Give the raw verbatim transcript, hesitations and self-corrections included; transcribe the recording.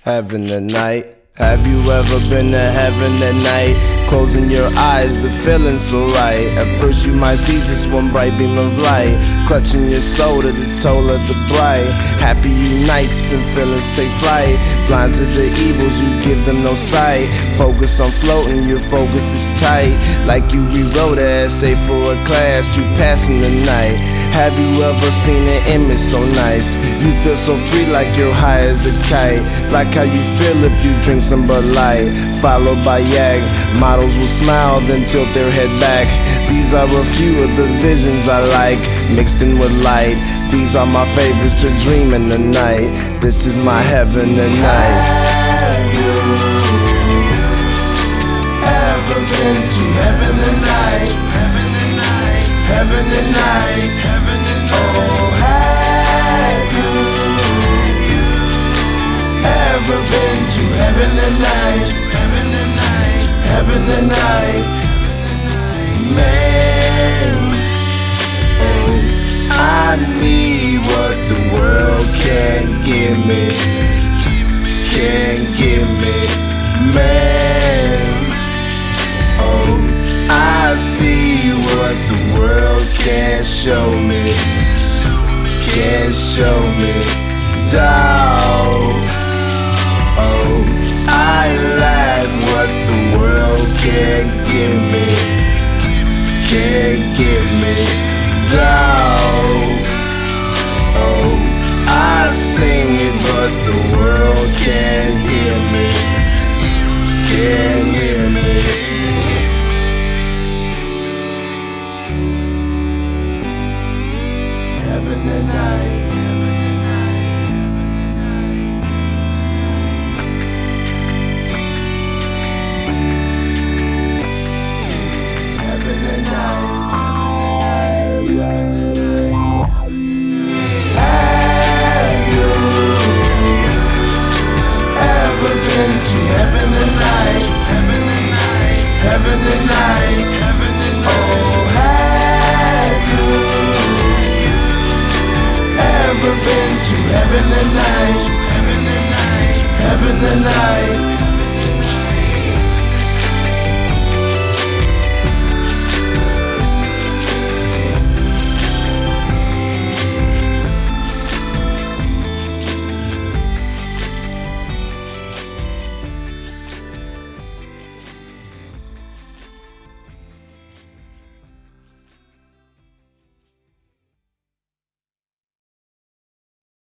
Heaven at night. Have you ever been to heaven at night? Closing your eyes, the feeling's so right. At first you might see just one bright beam of light, clutching your soul to the toll of the bright. Happy unites and feelings take flight. Blind to the evils, you give them no sight. Focus on floating, your focus is tight. Like you rewrote an essay for a class, you passing the night. Have you ever seen an image so nice? You feel so free like you're high as a kite. Like how you feel if you drink some Bud Light, followed by Yak. Models will smile, then tilt their head back. These are a few of the visions I like, mixed in with light. These are my favorites to dream in the night. This is my heaven at night. Have you ever been to heaven at night? Heaven at night. Heaven at night. Heaven at night. Oh, have you ever been to heaven at night? Heaven at night. Heaven at night. Man, oh, I need what the world can't give me. Can't give me, man. Oh, I see what the world can't show me. Can't show me, doubt. Oh, I lack what the world can't give me. Can't give me, doubt. Oh, I sing it but the world can't hear me. Can't hear me. Heaven at night. Heaven at night, heaven at night, heaven at night, heaven at night. Oh, have you ever been to heaven at night? Heaven at night, heaven at night.